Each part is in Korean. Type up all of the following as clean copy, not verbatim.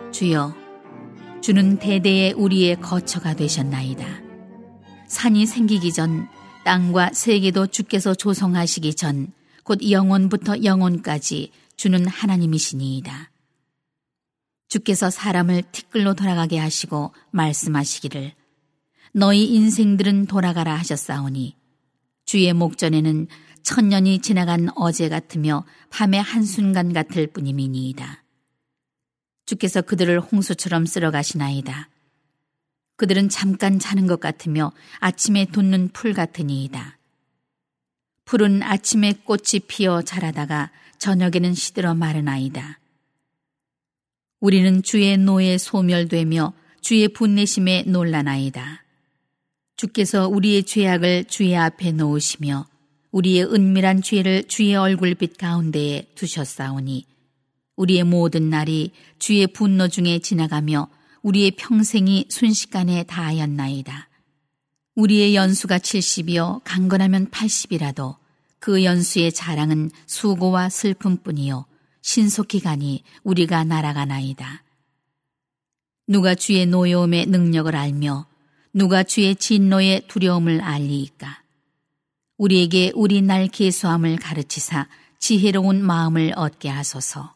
주여, 주는 대대에 우리의 거처가 되셨나이다. 산이 생기기 전, 땅과 세계도 주께서 조성하시기 전, 곧 영원부터 영원까지 주는 하나님이시니이다. 주께서 사람을 티끌로 돌아가게 하시고 말씀하시기를 너희 인생들은 돌아가라 하셨사오니 주의 목전에는 천년이 지나간 어제 같으며 밤의 한순간 같을 뿐임이니이다. 주께서 그들을 홍수처럼 쓸어가시나이다. 그들은 잠깐 자는 것 같으며 아침에 돋는 풀 같으니이다. 풀은 아침에 꽃이 피어 자라다가 저녁에는 시들어 마르나이다. 우리는 주의 노에 소멸되며 주의 분내심에 놀라나이다. 주께서 우리의 죄악을 주의 앞에 놓으시며 우리의 은밀한 죄를 주의 얼굴빛 가운데에 두셨사오니 우리의 모든 날이 주의 분노 중에 지나가며 우리의 평생이 순식간에 다하였나이다. 우리의 연수가 70이요 강건하면 80이라도 그 연수의 자랑은 수고와 슬픔뿐이요 신속히 가니 우리가 날아가나이다. 누가 주의 노여움의 능력을 알며 누가 주의 진노의 두려움을 알리이까? 우리에게 우리 날 계수함을 가르치사 지혜로운 마음을 얻게 하소서.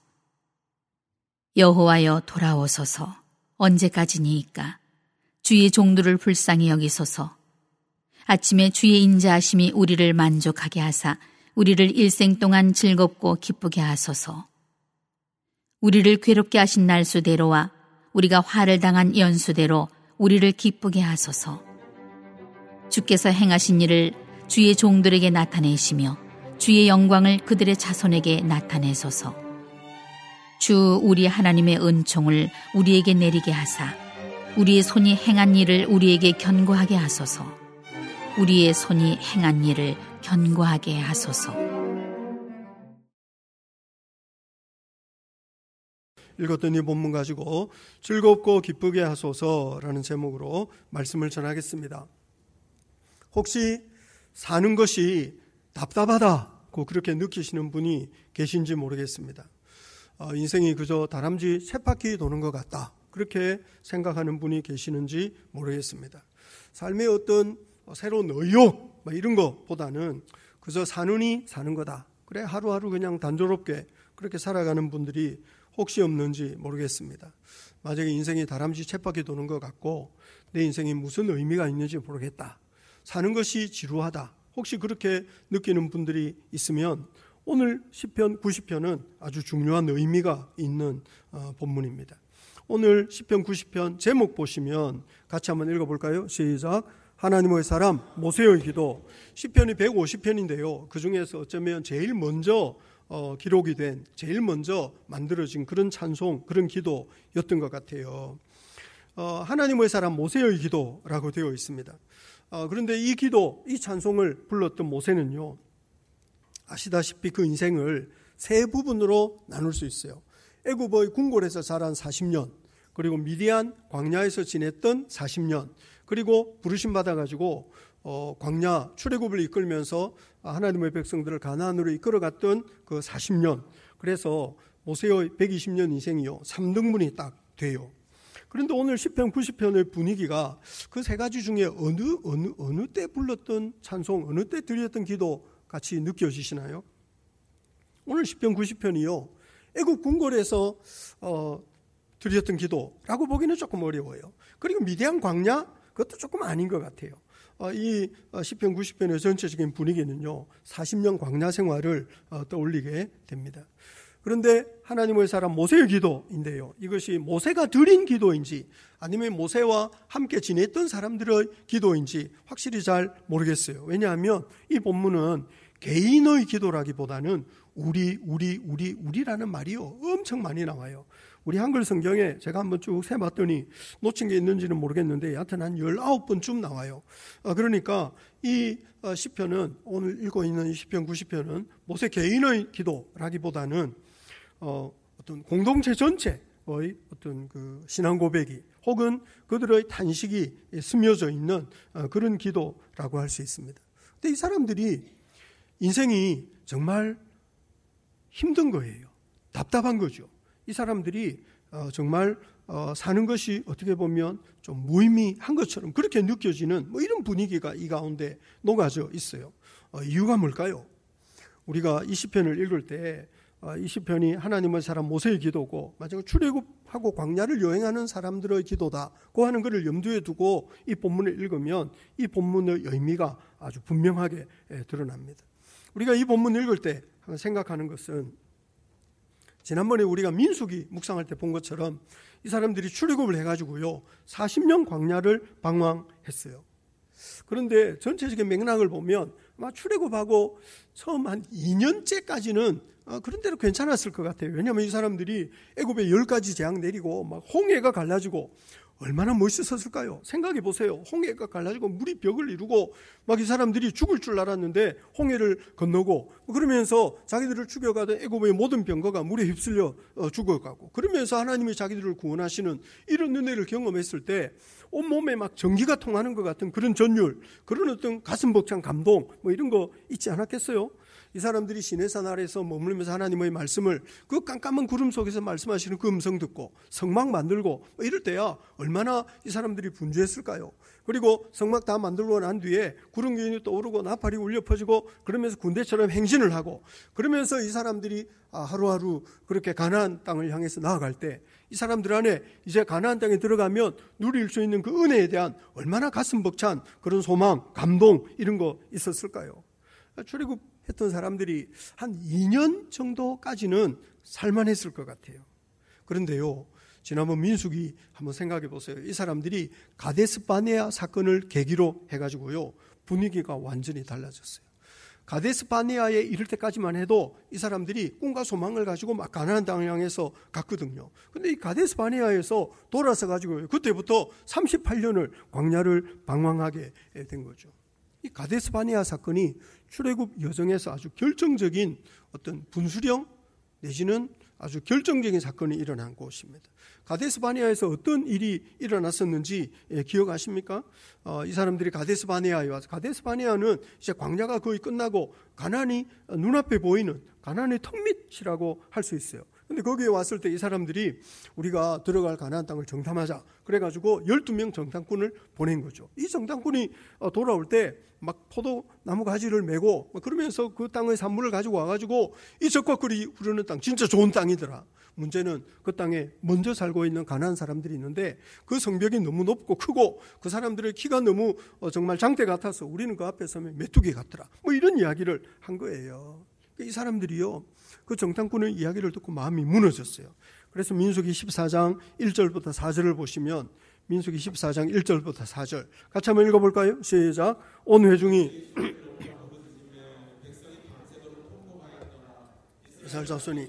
여호와여 돌아오소서. 언제까지니이까? 주의 종들을 불쌍히 여기소서. 아침에 주의 인자하심이 우리를 만족하게 하사 우리를 일생 동안 즐겁고 기쁘게 하소서. 우리를 괴롭게 하신 날수대로와 우리가 화를 당한 연수대로 우리를 기쁘게 하소서. 주께서 행하신 일을 주의 종들에게 나타내시며 주의 영광을 그들의 자손에게 나타내소서. 주 우리 하나님의 은총을 우리에게 내리게 하사 우리의 손이 행한 일을 우리에게 견고하게 하소서. 우리의 손이 행한 일을 견고하게 하소서. 읽었던 이 본문 가지고 즐겁고 기쁘게 하소서라는 제목으로 말씀을 전하겠습니다. 혹시 사는 것이 답답하다고 그렇게 느끼시는 분이 계신지 모르겠습니다. 인생이 그저 다람쥐 쳇바퀴 도는 것 같다 그렇게 생각하는 분이 계시는지 모르겠습니다. 삶의 어떤 새로운 의욕 이런 것보다는 그저 사느니 사는 거다. 그래 하루하루 그냥 단조롭게 그렇게 살아가는 분들이 혹시 없는지 모르겠습니다. 만약에 인생이 다람쥐 쳇바퀴 도는 것 같고 내 인생이 무슨 의미가 있는지 모르겠다. 사는 것이 지루하다. 혹시 그렇게 느끼는 분들이 있으면 오늘 시편 90편은 아주 중요한 의미가 있는 본문입니다. 오늘 시편 90편 제목 보시면 같이 한번 읽어볼까요? 시작. 하나님의 사람 모세의 기도. 시편이 150편인데요. 그중에서 어쩌면 제일 먼저 기록이 된 제일 먼저 만들어진 그런 찬송, 그런 기도였던 것 같아요. 하나님의 사람 모세의 기도라고 되어 있습니다. 그런데 이 기도, 이 찬송을 불렀던 모세는요, 아시다시피 그 인생을 세 부분으로 나눌 수 있어요. 애굽의 궁궐에서 자란 40년, 그리고 미디안 광야에서 지냈던 40년, 그리고 부르심 받아가지고 광야 출애굽을 이끌면서 하나님의 백성들을 가나안으로 이끌어갔던 그 40년. 그래서 모세의 120년 인생이요 3등분이 딱 돼요. 그런데 오늘 시편 90편의 분위기가 그 세 가지 중에 어느 때 불렀던 찬송, 어느 때 드렸던 기도 같이 느껴지시나요? 오늘 시편 90편이요 애굽 궁궐에서 드렸던 기도라고 보기는 조금 어려워요. 그리고 미디안 광야, 그것도 조금 아닌 것 같아요. 이 시편 90편의 전체적인 분위기는요 40년 광야 생활을 떠올리게 됩니다. 그런데 하나님의 사람 모세의 기도인데요, 이것이 모세가 드린 기도인지 아니면 모세와 함께 지냈던 사람들의 기도인지 확실히 잘 모르겠어요. 왜냐하면 이 본문은 개인의 기도라기보다는 우리라는 말이요 엄청 많이 나와요. 우리 한글 성경에 제가 한번 쭉 세봤더니 놓친 게 있는지는 모르겠는데 여하튼 한 19번쯤 나와요. 그러니까 이 시편은, 오늘 읽고 있는 이 시편 90편은 모세 개인의 기도라기보다는 어떤 공동체 전체의 어떤 그 신앙 고백이 혹은 그들의 탄식이 스며져 있는 그런 기도라고 할 수 있습니다. 근데 이 사람들이 인생이 정말 힘든 거예요. 답답한 거죠. 이 사람들이 정말 사는 것이 어떻게 보면 좀 무의미한 것처럼 그렇게 느껴지는 이런 분위기가 이 가운데 녹아져 있어요. 이유가 뭘까요? 우리가 이 시편을 읽을 때 이 시편이 하나님의 사람 모세의 기도고 마지막 출애굽하고 광야를 여행하는 사람들의 기도다고 하는 것을 염두에 두고 이 본문을 읽으면 이 본문의 의미가 아주 분명하게 드러납니다. 우리가 이 본문 읽을 때 생각하는 것은 지난번에 우리가 민수기 묵상할 때 본 것처럼 이 사람들이 출애굽을 해가지고요 40년 광야를 방황했어요. 그런데 전체적인 맥락을 보면 아마 출애굽하고 처음 한 2년째까지는 그런 대로 괜찮았을 것 같아요. 왜냐하면 이 사람들이 애굽에 10가지 재앙 내리고 막 홍해가 갈라지고 얼마나 멋있었을까요? 생각해 보세요. 홍해가 갈라지고 물이 벽을 이루고 막 이 사람들이 죽을 줄 알았는데 홍해를 건너고 그러면서 자기들을 죽여가던 애굽의 모든 병거가 물에 휩쓸려 죽어가고 그러면서 하나님이 자기들을 구원하시는 이런 은혜를 경험했을 때 온몸에 막 전기가 통하는 것 같은 그런 전율, 그런 어떤 가슴 벅찬 감동 이런 거 있지 않았겠어요? 이 사람들이 시내산 아래에서 머물면서 하나님의 말씀을 그 깜깜한 구름 속에서 말씀하시는 그 음성 듣고 성막 만들고 이럴 때야 얼마나 이 사람들이 분주했을까요? 그리고 성막 다 만들고 난 뒤에 구름 기운이 떠오르고 나팔이 울려 퍼지고 그러면서 군대처럼 행진을 하고 그러면서 이 사람들이 하루하루 그렇게 가나안 땅을 향해서 나아갈 때 이 사람들 안에 이제 가나안 땅에 들어가면 누릴 수 있는 그 은혜에 대한 얼마나 가슴 벅찬 그런 소망, 감동 이런 거 있었을까요? 출애굽했던 사람들이 한 2년 정도까지는 살만했을 것 같아요. 그런데요, 지난번 민수기 한번 생각해 보세요. 이 사람들이 가데스 바네아 사건을 계기로 해가지고요 분위기가 완전히 달라졌어요. 가데스 바네아에 이를 때까지만 해도 이 사람들이 꿈과 소망을 가지고 막 가나안 땅을 향해서 갔거든요. 근데 이 가데스 바네아에서 돌아서 가지고 그때부터 38년을 광야를 방황하게 된 거죠. 이 가데스 바네아 사건이 출애굽 여정에서 아주 결정적인 어떤 분수령 내지는 아주 결정적인 사건이 일어난 곳입니다. 가데스 바네아에서 어떤 일이 일어났었는지 기억하십니까? 이 사람들이 가데스 바네아에 와서, 가데스 바네아는 이제 광야가 거의 끝나고 가나안이 눈앞에 보이는 가나안의 턱밑이라고 할 수 있어요. 근데 거기에 왔을 때 이 사람들이 우리가 들어갈 가나안 땅을 정탐하자 그래가지고 12명 정탐꾼을 보낸 거죠. 이 정탐꾼이 돌아올 때 막 포도나무 가지를 메고 그러면서 그 땅의 산물을 가지고 와가지고 이 적과 꿀이 흐르는 땅 진짜 좋은 땅이더라. 문제는 그 땅에 먼저 살고 있는 가나안 사람들이 있는데 그 성벽이 너무 높고 크고 그 사람들의 키가 너무 정말 장대 같아서 우리는 그 앞에 서면 메뚜기 같더라. 이런 이야기를 한 거예요. 이 사람들이요 그 정탐꾼의 이야기를 듣고 마음이 무너졌어요. 그래서 민수기 14장 1절부터 4절을 보시면 민수기 14장 1절부터 4절 같이 한번 읽어볼까요? 시작. 온 회중이 이스라엘 자손이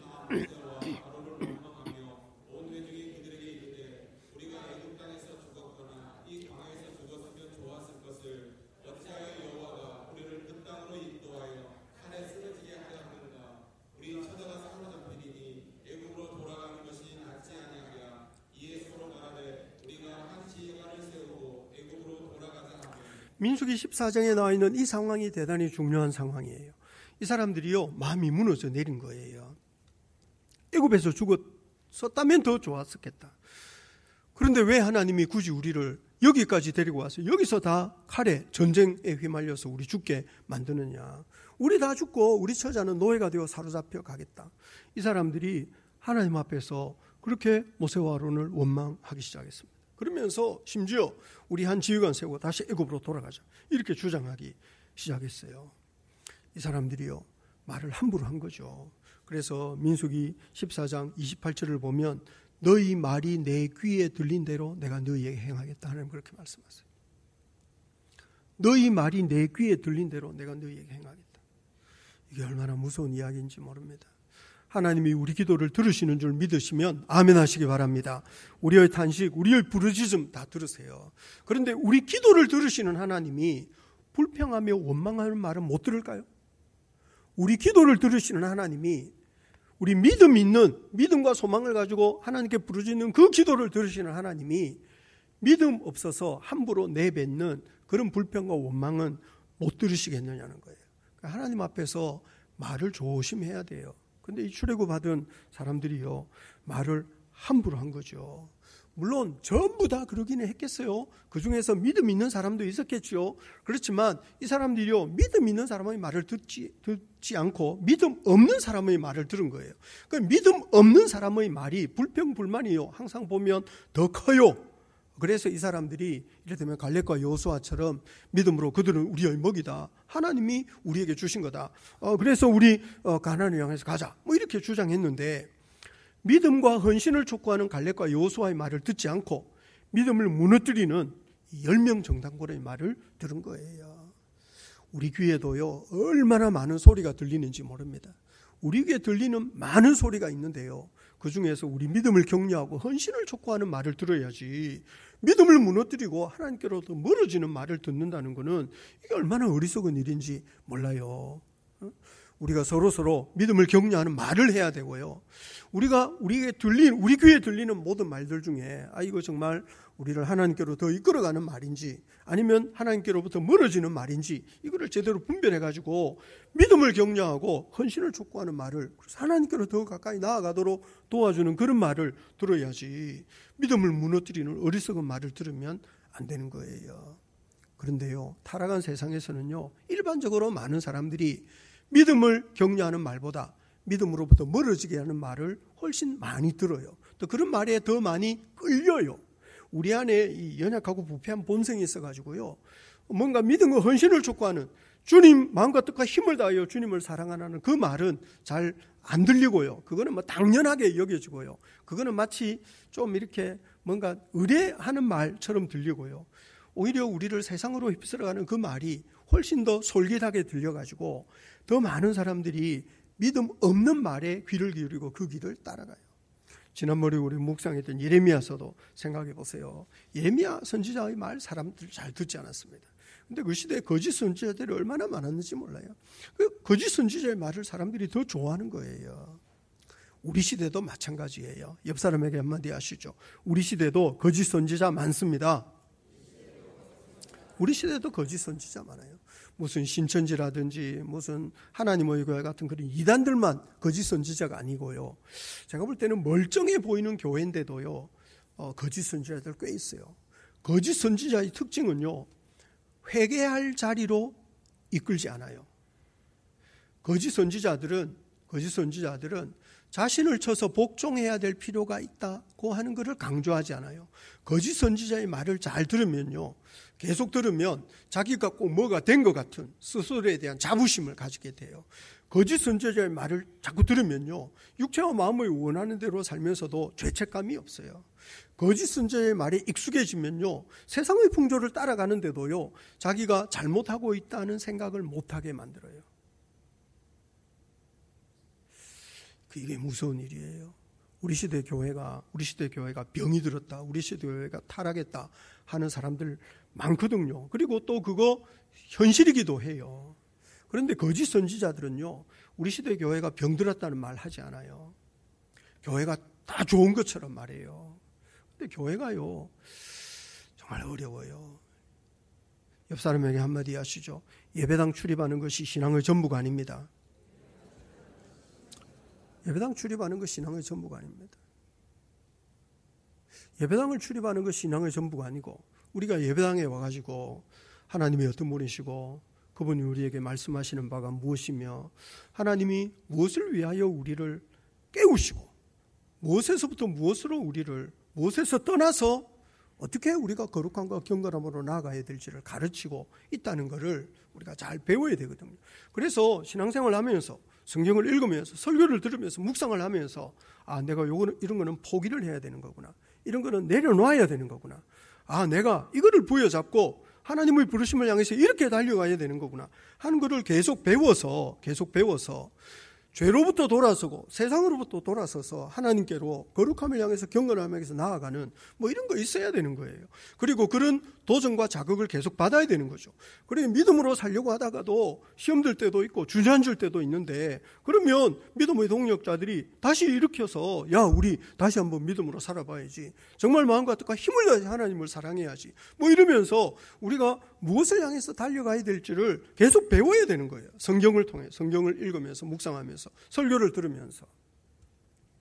민수기 14장에 나와 있는 이 상황이 대단히 중요한 상황이에요. 이 사람들이요 마음이 무너져 내린 거예요. 애굽에서 죽었었다면 더 좋았었겠다. 그런데 왜 하나님이 굳이 우리를 여기까지 데리고 와서 여기서 다 칼에 전쟁에 휘말려서 우리 죽게 만드느냐. 우리 다 죽고 우리 처자는 노예가 되어 사로잡혀 가겠다. 이 사람들이 하나님 앞에서 그렇게 모세와 아론을 원망하기 시작했습니다. 그러면서 심지어 우리 한 지휘관 세우고 다시 애굽으로 돌아가자 이렇게 주장하기 시작했어요. 이 사람들이요 말을 함부로 한 거죠. 그래서 민수기 14장 28절을 보면 너희 말이 내 귀에 들린 대로 내가 너희에게 행하겠다. 하나님 그렇게 말씀하세요. 너희 말이 내 귀에 들린 대로 내가 너희에게 행하겠다. 이게 얼마나 무서운 이야기인지 모릅니다. 하나님이 우리 기도를 들으시는 줄 믿으시면 아멘 하시기 바랍니다. 우리의 탄식, 우리의 부르짖음 다 들으세요. 그런데 우리 기도를 들으시는 하나님이 불평하며 원망하는 말은 못 들을까요? 우리 기도를 들으시는 하나님이 우리 믿음 있는 믿음과 소망을 가지고 하나님께 부르짖는 그 기도를 들으시는 하나님이 믿음 없어서 함부로 내뱉는 그런 불평과 원망은 못 들으시겠느냐는 거예요. 그러니까 하나님 앞에서 말을 조심해야 돼요. 근데 이 출애굽 받은 사람들이요 말을 함부로 한 거죠. 물론 전부 다 그러기는 했겠어요. 그 중에서 믿음 있는 사람도 있었겠죠. 그렇지만 이 사람들이요, 믿음 있는 사람의 말을 듣지 않고 믿음 없는 사람의 말을 들은 거예요. 그 믿음 없는 사람의 말이 불평불만이요, 항상 보면 더 커요. 그래서 이 사람들이 이를테면 갈렙과 여호수아처럼 믿음으로 그들은 우리의 먹이다, 하나님이 우리에게 주신 거다, 그래서 우리 가나안을 향해서 가자, 뭐 이렇게 주장했는데, 믿음과 헌신을 촉구하는 갈렙과 여호수아의 말을 듣지 않고 믿음을 무너뜨리는 10명 정탐꾼의 말을 들은 거예요. 우리 귀에도요, 얼마나 많은 소리가 들리는지 모릅니다. 우리 귀에 들리는 많은 소리가 있는데요, 그 중에서 우리 믿음을 격려하고 헌신을 촉구하는 말을 들어야지, 믿음을 무너뜨리고 하나님께로부터 멀어지는 말을 듣는다는 것은 이게 얼마나 어리석은 일인지 몰라요. 우리가 서로 믿음을 격려하는 말을 해야 되고요, 우리 귀에 들리는 모든 말들 중에 이거 정말 우리를 하나님께로 더 이끌어가는 말인지 아니면 하나님께로부터 멀어지는 말인지, 이거를 제대로 분별해가지고 믿음을 격려하고 헌신을 촉구하는 말을, 하나님께로 더 가까이 나아가도록 도와주는 그런 말을 들어야지, 믿음을 무너뜨리는 어리석은 말을 들으면 안 되는 거예요. 그런데요, 타락한 세상에서는요, 일반적으로 많은 사람들이 믿음을 격려하는 말보다 믿음으로부터 멀어지게 하는 말을 훨씬 많이 들어요. 또 그런 말에 더 많이 끌려요. 우리 안에 이 연약하고 부패한 본성이 있어가지고요, 뭔가 믿음과 헌신을 촉구하는, 주님 마음과 뜻과 힘을 다하여 주님을 사랑하는 그 말은 잘 안 들리고요, 그거는 뭐 당연하게 여겨지고요, 그거는 마치 좀 이렇게 뭔가 의뢰하는 말처럼 들리고요, 오히려 우리를 세상으로 휩쓸어가는 그 말이 훨씬 더 솔깃하게 들려가지고 더 많은 사람들이 믿음 없는 말에 귀를 기울이고 그 길을 따라가요. 지난번에 우리 묵상했던 예레미야서도 생각해 보세요. 예레미야 선지자의 말 사람들 잘 듣지 않았습니다. 근데 그 시대에 거짓 선지자들이 얼마나 많았는지 몰라요. 그 거짓 선지자의 말을 사람들이 더 좋아하는 거예요. 우리 시대도 마찬가지예요. 옆 사람에게 한마디 하시죠. 우리 시대도 거짓 선지자 많습니다. 우리 시대도 거짓 선지자 많아요. 무슨 신천지라든지 무슨 하나님의 교회 같은 그런 이단들만 거짓 선지자가 아니고요, 제가 볼 때는 멀쩡해 보이는 교회인데도요, 거짓 선지자들 꽤 있어요. 거짓 선지자의 특징은요, 회개할 자리로 이끌지 않아요. 거짓 선지자들은 자신을 쳐서 복종해야 될 필요가 있다고 하는 것을 강조하지 않아요. 거짓 선지자의 말을 잘 들으면요, 계속 들으면 자기가 꼭 뭐가 된 것 같은 스스로에 대한 자부심을 가지게 돼요. 거짓 선지자의 말을 자꾸 들으면요, 육체와 마음을 원하는 대로 살면서도 죄책감이 없어요. 거짓 선지자의 말에 익숙해지면요, 세상의 풍조를 따라가는데도요, 자기가 잘못하고 있다는 생각을 못하게 만들어요. 이게 무서운 일이에요. 우리 시대 교회가 병이 들었다, 우리 시대 교회가 타락했다 하는 사람들 많거든요. 그리고 또 그거 현실이기도 해요. 그런데 거짓 선지자들은요, 우리 시대 교회가 병들었다는 말 하지 않아요. 교회가 다 좋은 것처럼 말해요. 근데 교회가요, 정말 어려워요. 옆 사람에게 한마디 하시죠. 예배당 출입하는 것이 신앙의 전부가 아닙니다. 예배당 출입하는 것이 신앙의 전부가 아닙니다. 예배당을 출입하는 것이 신앙의 전부가 아니고, 우리가 예배당에 와가지고 하나님이 어떤 분이시고 그분이 우리에게 말씀하시는 바가 무엇이며 하나님이 무엇을 위하여 우리를 깨우시고 무엇에서부터 무엇에서 떠나서 어떻게 우리가 거룩함과 경건함으로 나아가야 될지를 가르치고 있다는 것을 우리가 잘 배워야 되거든요. 그래서 신앙생활을 하면서 성경을 읽으면서 설교를 들으면서 묵상을 하면서 내가 이런 거는 포기를 해야 되는 거구나, 이런 거는 내려놔야 되는 거구나, 내가 이거를 부여잡고 하나님의 부르심을 향해서 이렇게 달려가야 되는 거구나 하는 것을 계속 배워서 죄로부터 돌아서고 세상으로부터 돌아서서 하나님께로 거룩함을 향해서 경건함을 향해서 나아가는 뭐 이런 거 있어야 되는 거예요. 그리고 그런 도전과 자극을 계속 받아야 되는 거죠. 그러니 믿음으로 살려고 하다가도 시험 들 때도 있고 주저앉을 때도 있는데, 그러면 믿음의 동력자들이 다시 일으켜서 우리 다시 한번 믿음으로 살아봐야지, 정말 마음과 뜻과 힘을 다해 하나님을 사랑해야지, 뭐 이러면서 우리가 무엇을 향해서 달려가야 될지를 계속 배워야 되는 거예요. 성경을 통해, 성경을 읽으면서 묵상하면서 설교를 들으면서.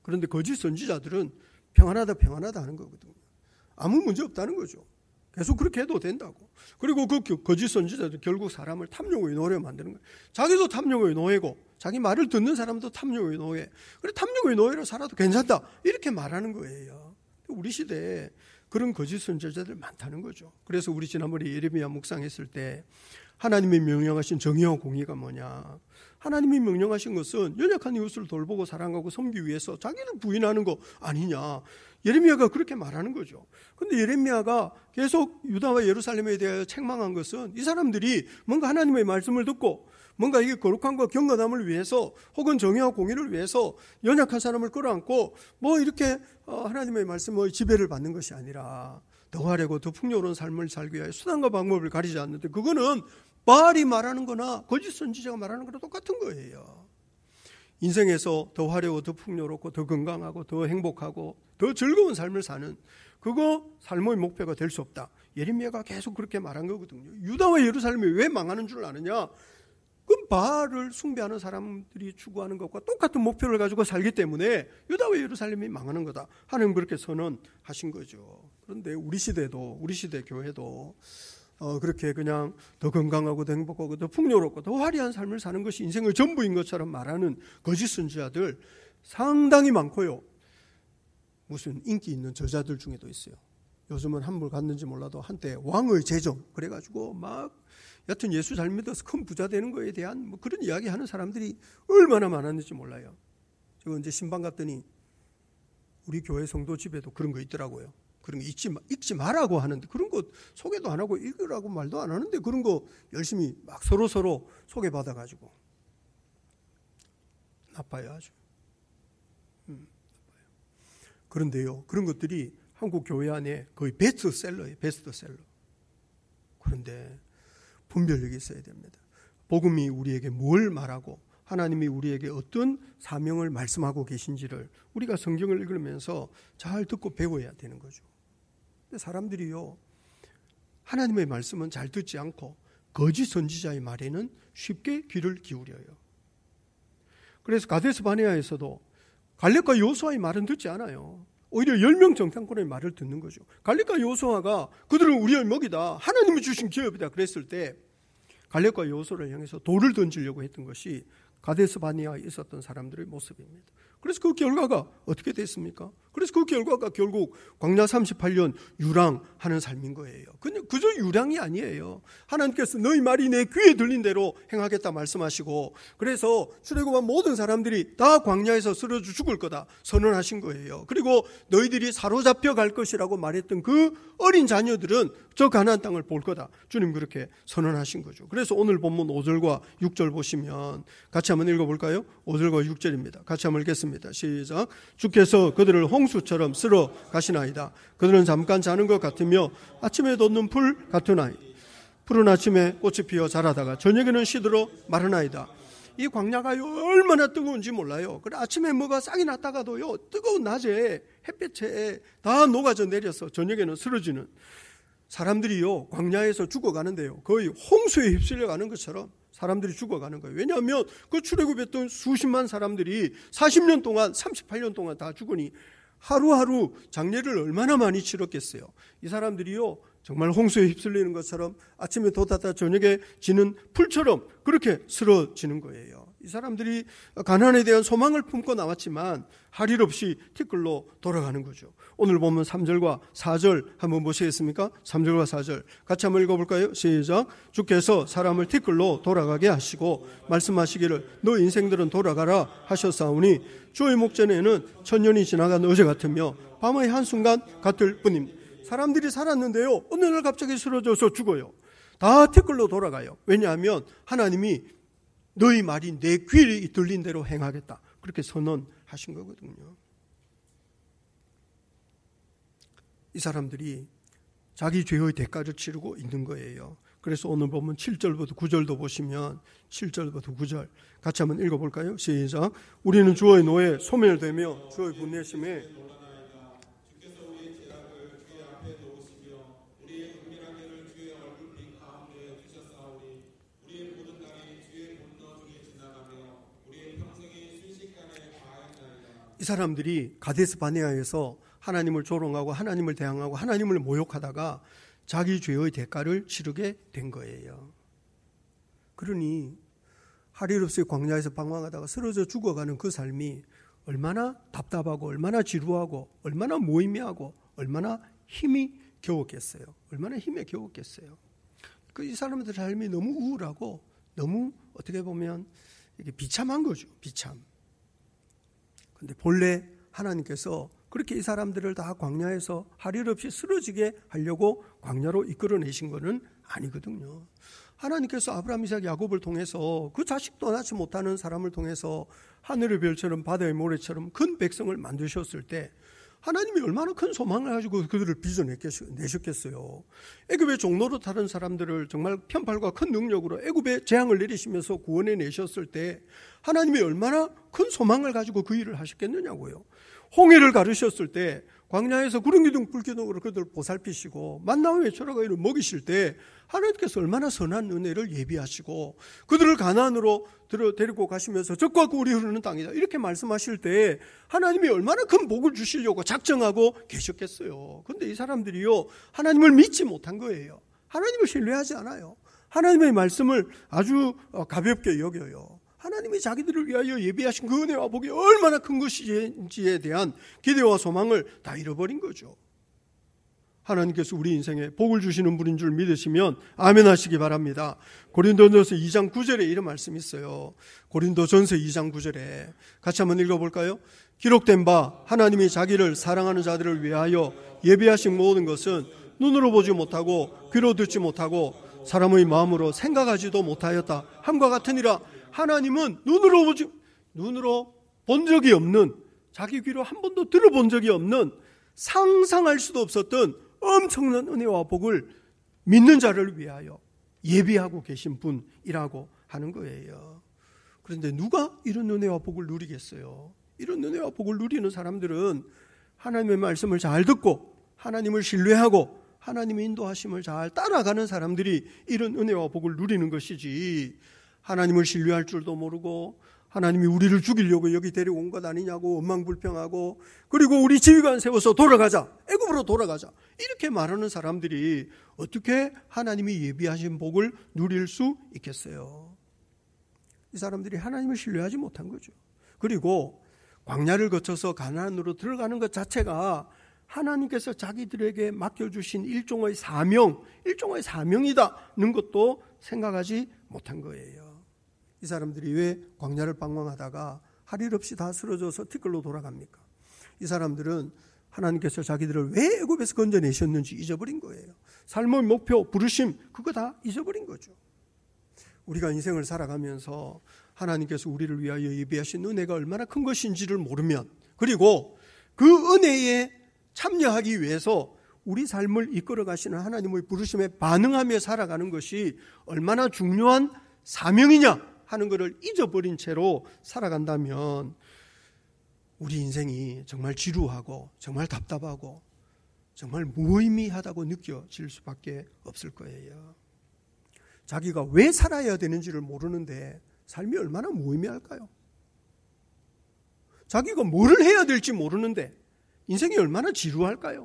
그런데 거짓 선지자들은 평안하다 하는 거거든요. 아무 문제 없다는 거죠. 계속 그렇게 해도 된다고. 그리고 그 거짓 선지자들 결국 사람을 탐욕의 노예로 만드는 거예요. 자기도 탐욕의 노예고 자기 말을 듣는 사람도 탐욕의 노예. 그래 탐욕의 노예로 살아도 괜찮다 이렇게 말하는 거예요. 우리 시대에 그런 거짓 선지자들 많다는 거죠. 그래서 우리 지난번에 예레미야 묵상했을 때 하나님이 명령하신 정의와 공의가 뭐냐. 하나님이 명령하신 것은 연약한 이웃을 돌보고 사랑하고 섬기기 위해서 자기를 부인하는 거 아니냐. 예레미야가 그렇게 말하는 거죠. 그런데 예레미야가 계속 유다와 예루살렘에 대하여 책망한 것은 이 사람들이 뭔가 하나님의 말씀을 듣고 뭔가 이게 거룩함과 경건함을 위해서 혹은 정의와 공의를 위해서 연약한 사람을 끌어안고 뭐 이렇게 하나님의 말씀의 지배를 받는 것이 아니라 더 화려하고 더 풍요로운 삶을 살기 위하여 수단과 방법을 가리지 않는데 그거는 바알이 말하는 거나 거짓 선지자가 말하는 거랑 똑같은 거예요. 인생에서 더 화려하고 더 풍요롭고 더 건강하고 더 행복하고 더 즐거운 삶을 사는 그거 삶의 목표가 될 수 없다. 예레미야가 계속 그렇게 말한 거거든요. 유다와 예루살렘이 왜 망하는 줄 아느냐? 그건 바알을 숭배하는 사람들이 추구하는 것과 똑같은 목표를 가지고 살기 때문에 유다와 예루살렘이 망하는 거다. 하나님 그렇게 선언하신 거죠. 그런데 우리 시대도 우리 시대 교회도 그렇게 그냥 더 건강하고 더 행복하고 더 풍요롭고 더 화려한 삶을 사는 것이 인생의 전부인 것처럼 말하는 거짓 선지자들 상당히 많고요. 무슨 인기 있는 저자들 중에도 있어요. 요즘은 한물 갔는지 몰라도 한때 왕의 재정 그래가지고 막 여튼 예수 잘 믿어서 큰 부자 되는 거에 대한 뭐 그런 이야기 하는 사람들이 얼마나 많았는지 몰라요. 제가 언제 신방 갔더니 우리 교회 성도 집에도 그런 거 있더라고요. 그런 거 읽지 말라고 하는데 그런 거 소개도 안 하고 읽으라고 말도 안 하는데 그런 거 열심히 막 서로 소개받아가지고 나빠요 아주. 나빠요. 그런데요 그런 것들이 한국 교회 안에 거의 베스트셀러예요. 베스트셀러. 그런데 분별력이 있어야 됩니다. 복음이 우리에게 뭘 말하고 하나님이 우리에게 어떤 사명을 말씀하고 계신지를 우리가 성경을 읽으면서 잘 듣고 배워야 되는 거죠. 근데 사람들이요 하나님의 말씀은 잘 듣지 않고 거짓 선지자의 말에는 쉽게 귀를 기울여요. 그래서 가데스 바네아에서도 갈렙과 여호수아의 말은 듣지 않아요. 오히려 10명 정탐꾼의 말을 듣는 거죠. 갈렙과 여호수아가 그들은 우리의 먹이다. 하나님이 주신 기업이다. 그랬을 때 갈렙과 여호수아를 향해서 돌을 던지려고 했던 것이 가데스 바네아에 있었던 사람들의 모습입니다. 그래서 그 결과가 어떻게 됐습니까? 그래서 그 결과가 결국 광야 38년 유랑하는 삶인 거예요. 그저 유랑이 아니에요. 하나님께서 너희 말이 내 귀에 들린 대로 행하겠다 말씀하시고 그래서 출애굽한 모든 사람들이 다 광야에서 쓰러져 죽을 거다 선언하신 거예요. 그리고 너희들이 사로잡혀 갈 것이라고 말했던 그 어린 자녀들은 저 가나안 땅을 볼 거다. 주님 그렇게 선언하신 거죠. 그래서 오늘 본문 5절과 6절 보시면 같이 한번 읽어볼까요? 5절과 6절입니다. 같이 한번 읽겠습니다. 시작. 주께서 그들을 홍수처럼 쓸어 가시나이다. 그들은 잠깐 자는 것 같으며 아침에 돋는 풀 같으나이다. 푸른 아침에 꽃이 피어 자라다가 저녁에는 시들어 마르나이다. 이 광야가 얼마나 뜨거운지 몰라요. 그래 아침에 뭐가 싹이 났다가도요 뜨거운 낮에 햇볕에 다 녹아져 내려서 저녁에는 쓰러지는 사람들이요 광야에서 죽어가는데요 거의 홍수에 휩쓸려 가는 것처럼 사람들이 죽어가는 거예요. 왜냐하면 그 출애굽했던 수십만 사람들이 40년 동안 38년 동안 다 죽으니 하루하루 장례를 얼마나 많이 치렀겠어요. 이 사람들이요 정말 홍수에 휩쓸리는 것처럼 아침에 돋았다 저녁에 지는 풀처럼 그렇게 쓰러지는 거예요. 이 사람들이 가나안에 대한 소망을 품고 나왔지만 할 일 없이 티끌로 돌아가는 거죠. 오늘 보면 3절과 4절 한번 보시겠습니까? 3절과 4절 같이 한번 읽어볼까요? 시작. 주께서 사람을 티끌로 돌아가게 하시고 말씀하시기를 너 인생들은 돌아가라 하셨사오니 주의 목전에는 천년이 지나간 어제 같으며 밤의 한순간 같을 뿐입니다. 사람들이 살았는데요 어느 날 갑자기 쓰러져서 죽어요. 다 티끌로 돌아가요. 왜냐하면 하나님이 너희 말이 내 귀에 들린 대로 행하겠다 그렇게 선언하신 거거든요. 이 사람들이 자기 죄의 대가를 치르고 있는 거예요. 그래서 오늘 보면 7절부터 9절도 보시면 7절부터 9절 같이 한번 읽어볼까요? 시작. 우리는 주의 노에 소멸되며 주의 분내심에 이 사람들이 가데스 바네아에서 하나님을 조롱하고 하나님을 대항하고 하나님을 모욕하다가 자기 죄의 대가를 치르게 된 거예요. 그러니 할 일 없이 광야에서 방황하다가 쓰러져 죽어가는 그 삶이 얼마나 답답하고 얼마나 지루하고 얼마나 무의미하고 얼마나 힘이 겨웠겠어요. 얼마나 힘에 겨웠겠어요. 이 사람들의 삶이 너무 우울하고 너무 어떻게 보면 이게 비참한 거죠. 비참. 그런데 본래 하나님께서 그렇게 이 사람들을 다 광야에서 할 일 없이 쓰러지게 하려고 광야로 이끌어내신 것은 아니거든요. 하나님께서 아브라함, 이삭, 야곱을 통해서 그 자식도 낳지 못하는 사람을 통해서 하늘의 별처럼 바다의 모래처럼 큰 백성을 만드셨을 때 하나님이 얼마나 큰 소망을 가지고 그들을 빚어내셨겠어요. 애굽의 종로로 타는 사람들을 정말 편팔과 큰 능력으로 애굽에 재앙을 내리시면서 구원해 내셨을 때 하나님이 얼마나 큰 소망을 가지고 그 일을 하셨겠느냐고요. 홍해를 가르셨을 때 광야에서 구름기둥 불기둥으로 그들을 보살피시고 만나와 외초라가 이를 먹이실 때 하나님께서 얼마나 선한 은혜를 예비하시고 그들을 가나안으로 데리고 가시면서 적과 꿀이 흐르는 땅이다 이렇게 말씀하실 때 하나님이 얼마나 큰 복을 주시려고 작정하고 계셨겠어요. 그런데 이 사람들이요 하나님을 믿지 못한 거예요. 하나님을 신뢰하지 않아요. 하나님의 말씀을 아주 가볍게 여겨요. 하나님이 자기들을 위하여 예비하신 그 은혜와 복이 얼마나 큰 것인지에 대한 기대와 소망을 다 잃어버린 거죠. 하나님께서 우리 인생에 복을 주시는 분인 줄 믿으시면 아멘 하시기 바랍니다. 고린도전서 2장 9절에 이런 말씀이 있어요. 고린도전서 2장 9절에 같이 한번 읽어볼까요? 기록된 바 하나님이 자기를 사랑하는 자들을 위하여 예비하신 모든 것은 눈으로 보지 못하고 귀로 듣지 못하고 사람의 마음으로 생각하지도 못하였다 함과 같으니라. 하나님은 눈으로 본 적이 없는, 자기 귀로 한 번도 들어본 적이 없는, 상상할 수도 없었던 엄청난 은혜와 복을 믿는 자를 위하여 예비하고 계신 분이라고 하는 거예요. 그런데 누가 이런 은혜와 복을 누리겠어요? 이런 은혜와 복을 누리는 사람들은 하나님의 말씀을 잘 듣고 하나님을 신뢰하고 하나님의 인도하심을 잘 따라가는 사람들이 이런 은혜와 복을 누리는 것이지, 하나님을 신뢰할 줄도 모르고 하나님이 우리를 죽이려고 여기 데리고 온 것 아니냐고 원망불평하고 그리고 우리 지휘관 세워서 돌아가자, 애굽으로 돌아가자 이렇게 말하는 사람들이 어떻게 하나님이 예비하신 복을 누릴 수 있겠어요? 이 사람들이 하나님을 신뢰하지 못한 거죠. 그리고 광야를 거쳐서 가나안으로 들어가는 것 자체가 하나님께서 자기들에게 맡겨주신 일종의 사명이다는 것도 생각하지 못한 거예요. 이 사람들이 왜 광야를 방황하다가 할 일 없이 다 쓰러져서 티끌로 돌아갑니까? 이 사람들은 하나님께서 자기들을 왜 애굽에서 건져내셨는지 잊어버린 거예요. 삶의 목표, 부르심 그거 다 잊어버린 거죠. 우리가 인생을 살아가면서 하나님께서 우리를 위하여 예비하신 은혜가 얼마나 큰 것인지를 모르면, 그리고 그 은혜에 참여하기 위해서 우리 삶을 이끌어 가시는 하나님의 부르심에 반응하며 살아가는 것이 얼마나 중요한 사명이냐 하는 것을 잊어버린 채로 살아간다면 우리 인생이 정말 지루하고 정말 답답하고 정말 무의미하다고 느껴질 수밖에 없을 거예요. 자기가 왜 살아야 되는지를 모르는데 삶이 얼마나 무의미할까요? 자기가 뭐를 해야 될지 모르는데 인생이 얼마나 지루할까요?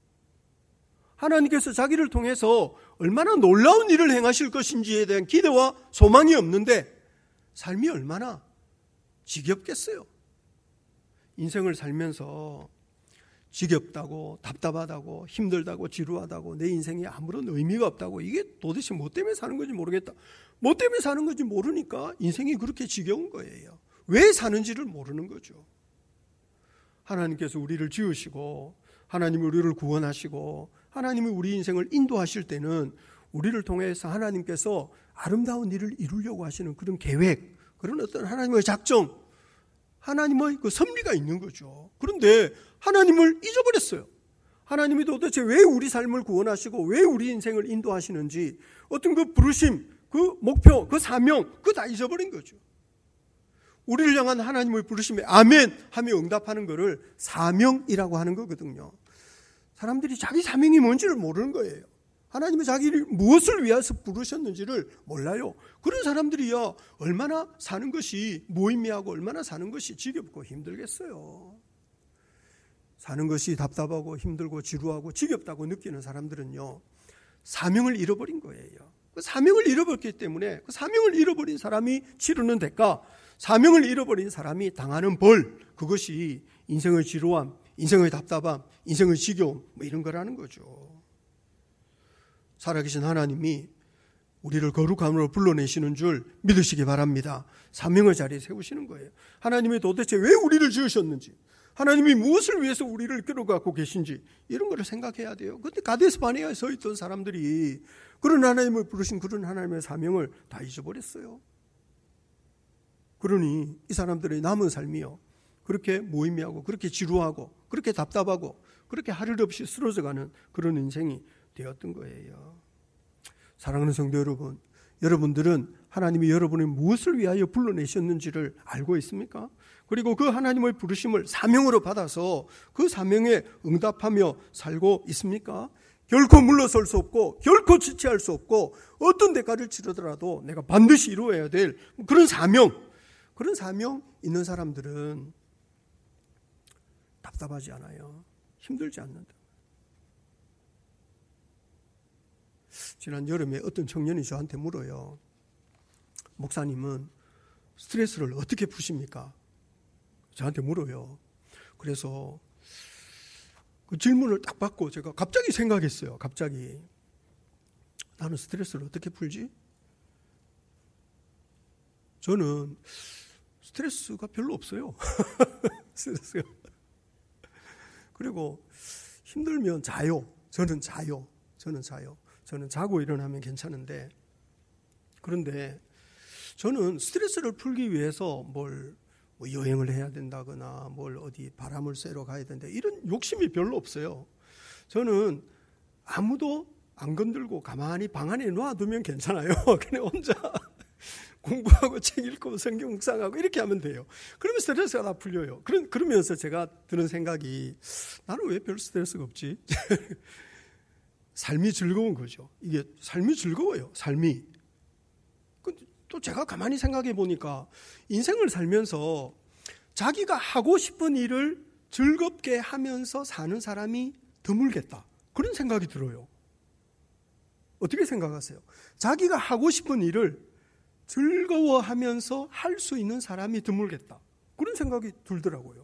하나님께서 자기를 통해서 얼마나 놀라운 일을 행하실 것인지에 대한 기대와 소망이 없는데 삶이 얼마나 지겹겠어요. 인생을 살면서 지겹다고 답답하다고 힘들다고 지루하다고 내 인생에 아무런 의미가 없다고, 이게 도대체 뭐 때문에 사는 건지 모르겠다. 뭐 때문에 사는 건지 모르니까 인생이 그렇게 지겨운 거예요. 왜 사는지를 모르는 거죠. 하나님께서 우리를 지으시고 하나님이 우리를 구원하시고 하나님이 우리 인생을 인도하실 때는 우리를 통해서 하나님께서 아름다운 일을 이루려고 하시는 그런 계획, 그런 어떤 하나님의 작정, 하나님의 그 섭리가 있는 거죠. 그런데 하나님을 잊어버렸어요. 하나님이 도대체 왜 우리 삶을 구원하시고 왜 우리 인생을 인도하시는지, 어떤 그 부르심, 그 목표, 그 사명, 그거 다 잊어버린 거죠. 우리를 향한 하나님의 부르심에 아멘 하며 응답하는 것을 사명이라고 하는 거거든요. 사람들이 자기 사명이 뭔지를 모르는 거예요. 하나님이 자기를 무엇을 위해서 부르셨는지를 몰라요. 그런 사람들이야 얼마나 사는 것이 무의미하고 얼마나 사는 것이 지겹고 힘들겠어요. 사는 것이 답답하고 힘들고 지루하고 지겹다고 느끼는 사람들은요, 사명을 잃어버린 거예요. 그 사명을 잃어버렸기 때문에 그 사명을 잃어버린 사람이 치르는 대가, 사명을 잃어버린 사람이 당하는 벌, 그것이 인생의 지루함, 인생의 답답함, 인생의 지겨움, 뭐 이런 거라는 거죠. 살아계신 하나님이 우리를 거룩함으로 불러내시는 줄 믿으시기 바랍니다. 사명의 자리에 세우시는 거예요. 하나님이 도대체 왜 우리를 지으셨는지, 하나님이 무엇을 위해서 우리를 끌어갖고 계신지, 이런 거를 생각해야 돼요. 그런데 가데스 바네아에 서 있던 사람들이 그런 하나님을 부르신 그런 하나님의 사명을 다 잊어버렸어요. 그러니 이 사람들의 남은 삶이요, 그렇게 무의미하고 그렇게 지루하고 그렇게 답답하고 그렇게 하루 없이 쓰러져가는 그런 인생이 되었던 거예요. 사랑하는 성도 여러분, 여러분들은 하나님이 여러분을 무엇을 위하여 불러내셨는지를 알고 있습니까? 그리고 그 하나님의 부르심을 사명으로 받아서 그 사명에 응답하며 살고 있습니까? 결코 물러설 수 없고 결코 지체할 수 없고 어떤 대가를 치르더라도 내가 반드시 이루어야 될 그런 사명 있는 사람들은 답답하지 않아요. 힘들지 않는다. 지난 여름에 어떤 청년이 저한테 물어요. 목사님은 스트레스를 어떻게 푸십니까? 저한테 물어요. 그래서 그 질문을 딱 받고 제가 갑자기 생각했어요. 갑자기 나는 스트레스를 어떻게 풀지? 저는 스트레스가 별로 없어요. 스트레스가. 그리고 힘들면 자요. 저는 자요. 저는 자고 일어나면 괜찮은데, 그런데 저는 스트레스를 풀기 위해서 뭐 여행을 해야 된다거나 뭘 어디 바람을 쐬러 가야 된다, 이런 욕심이 별로 없어요. 저는 아무도 안 건들고 가만히 방 안에 놔두면 괜찮아요. 그냥 혼자 공부하고 책 읽고 성경 묵상하고 이렇게 하면 돼요. 그러면 스트레스가 다 풀려요. 그러면서 제가 드는 생각이, 나는 왜 별 스트레스가 없지? 삶이 즐거운 거죠. 이게 삶이 즐거워요. 삶이. 또 제가 가만히 생각해 보니까 인생을 살면서 자기가 하고 싶은 일을 즐겁게 하면서 사는 사람이 드물겠다, 그런 생각이 들어요. 어떻게 생각하세요? 자기가 하고 싶은 일을 즐거워하면서 할 수 있는 사람이 드물겠다, 그런 생각이 들더라고요.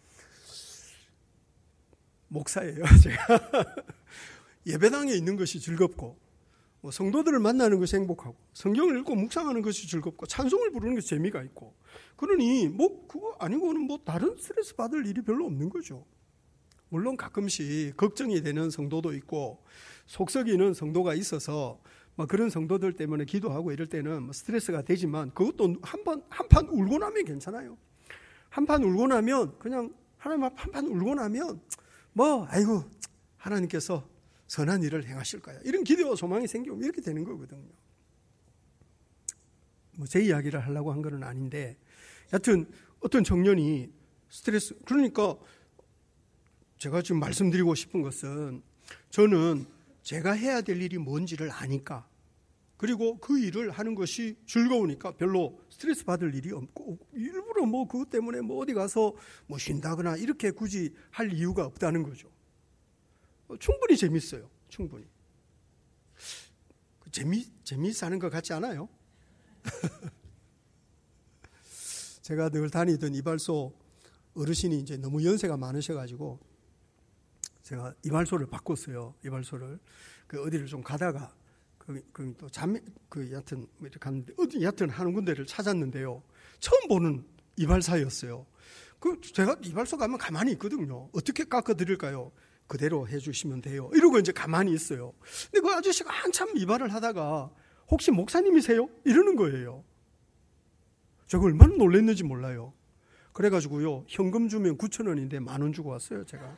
목사예요, 제가. 예배당에 있는 것이 즐겁고, 성도들을 만나는 것이 행복하고, 성경을 읽고 묵상하는 것이 즐겁고, 찬송을 부르는 것이 재미가 있고, 그러니 그거 아니고는 다른 스트레스 받을 일이 별로 없는 거죠. 물론 가끔씩 걱정이 되는 성도도 있고 속 썩이는 성도가 있어서 그런 성도들 때문에 기도하고 이럴 때는 스트레스가 되지만, 그것도 한판 울고 나면 괜찮아요. 한판 울고 나면, 그냥 하나님 앞 한판 울고 나면 아이고 하나님께서 선한 일을 행하실 거야, 이런 기대와 소망이 생기면 이렇게 되는 거거든요. 제 이야기를 하려고 한 건 아닌데, 여하튼 어떤 청년이 스트레스, 그러니까 제가 지금 말씀드리고 싶은 것은, 저는 제가 해야 될 일이 뭔지를 아니까, 그리고 그 일을 하는 것이 즐거우니까 별로 스트레스 받을 일이 없고, 일부러 그것 때문에 어디 가서 쉰다거나 이렇게 굳이 할 이유가 없다는 거죠. 충분히 재밌어요. 충분히. 재미있는 것 같지 않아요? 제가 늘 다니던 이발소 어르신이 이제 너무 연세가 많으셔가지고 제가 이발소를 바꿨어요. 이발소를. 어디를 좀 가다가 또 여하튼 이렇게 갔는데, 여하튼 하는 군데를 찾았는데요, 처음 보는 이발사였어요. 제가 이발소 가면 가만히 있거든요. 어떻게 깎아드릴까요? 그대로 해주시면 돼요, 이러고 이제 가만히 있어요. 근데 그 아저씨가 한참 이발을 하다가 혹시 목사님이세요? 이러는 거예요. 제가 얼마나 놀랐는지 몰라요. 그래가지고요, 현금 주면 9,000원인데 10,000원 주고 왔어요, 제가.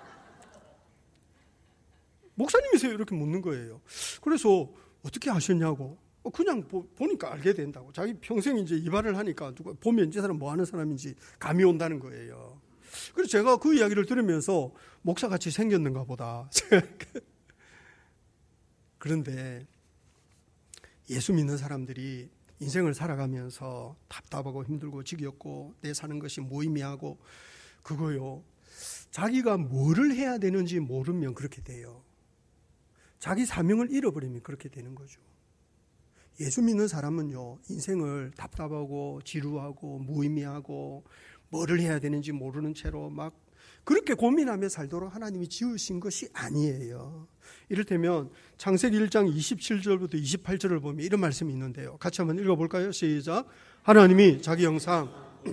목사님이세요? 이렇게 묻는 거예요. 그래서 어떻게 아셨냐고. 그냥 보니까 알게 된다고. 자기 평생 이제 이발을 하니까 누가 보면 이 사람 뭐 하는 사람인지 감이 온다는 거예요. 그래서 제가 그 이야기를 들으면서 목사같이 생겼는가 보다. 그런데 예수 믿는 사람들이 인생을 살아가면서 답답하고 힘들고 지겹고 내 사는 것이 무의미하고 그거요. 자기가 뭐를 해야 되는지 모르면 그렇게 돼요. 자기 사명을 잃어버리면 그렇게 되는 거죠. 예수 믿는 사람은요, 인생을 답답하고 지루하고 무의미하고 뭐를 해야 되는지 모르는 채로 막 그렇게 고민하며 살도록 하나님이 지으신 것이 아니에요. 이를테면 창세기 1장 27절부터 28절을 보면 이런 말씀이 있는데요. 같이 한번 읽어볼까요? 시작. 하나님이 자기 형상